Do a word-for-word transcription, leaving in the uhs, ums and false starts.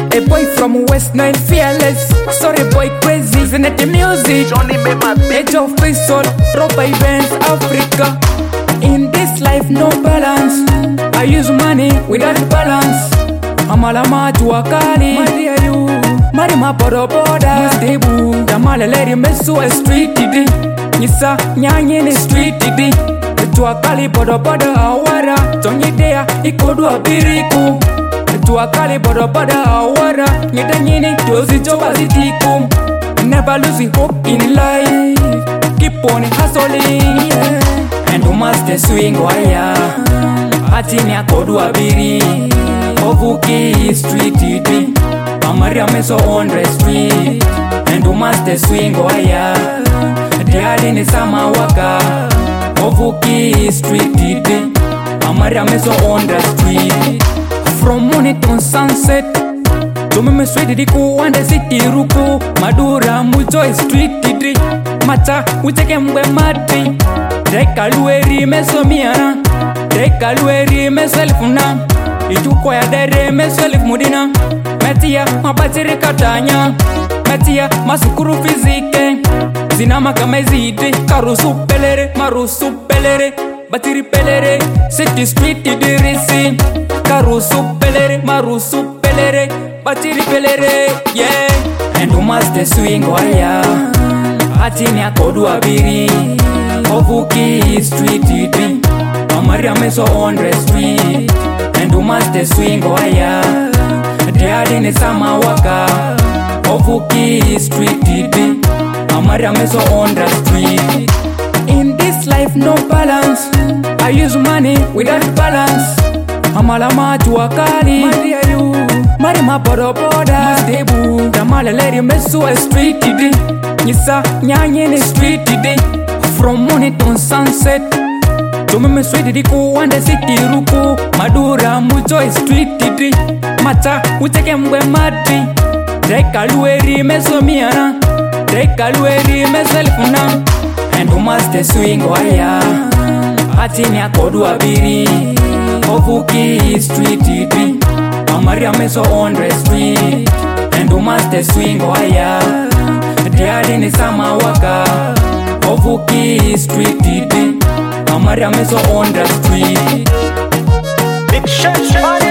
A boy from West Nine, fearless. Sorry boy, crazy. Isn't it the music? Johnny made my Age of Faisal, rob by Benz, Africa. In this life, no balance. I use money without balance. Amalama to Akali, Maria you. Marima Bodo Boda, Debu. Damala lady Mesu a street didi. Nisa Nyanyin is street didi. To Akali Bodo Boda Awara. Tonyi Dea, Ikodu Abiriku. To Akali Bodo Boda Awara. Nidanyini, Josi Jobazitikum. Never losing hope in life. Keep on hustling, yeah. And you must swing wire. Atini akodu abiri. Ovuki street iti. Amaria meso on the street. And you must swing wire. Diali ni sama waka. Ovuki street iti. Amaria meso on the street. From morning to sunset. Tumi me sweet diku wande city ruku. Madura mujo street didi. Macha ucheke mwe mati. Deka lueri meso miana. Deka lueri meso elfuna. Ijuko ya dere meso elf mudina. Metia mabatiri katanya. Metia masukuru fizike. Zinama kamezide. Karusu pelere, marusu pelere. Batiri pelere, city street idirisi. Karusu pelere, marusu pelere. Batiri pelere, yeah. And you must swing wire. Atini akodu abiri. Ovuki street iti. Amaria meso on the street. And you must swing wire. Diadi ni sama waka. Ovuki street iti. Amaria meso on the street. In this life no balance. I use money without balance. Amalama to Akali, Maria you. Marima Bodo Boda, Debu. Damala lady Mesu a street didi. Nisa Nyanyin is street didi. From morning to sunset. Tumi me sweet diku wande city ruku. Madura mujo is street didi. Macha ucheke mwe mati. Deka lueri meso miana. Deka lueri meso elfuna. And you must swing wire. Atini akodu abiri. Ovuki street iti. Amaria meso on the street. And you must swing wire. Diadi ni sama waka. Ovuki street iti. Amaria meso on the street. Big shot, shot.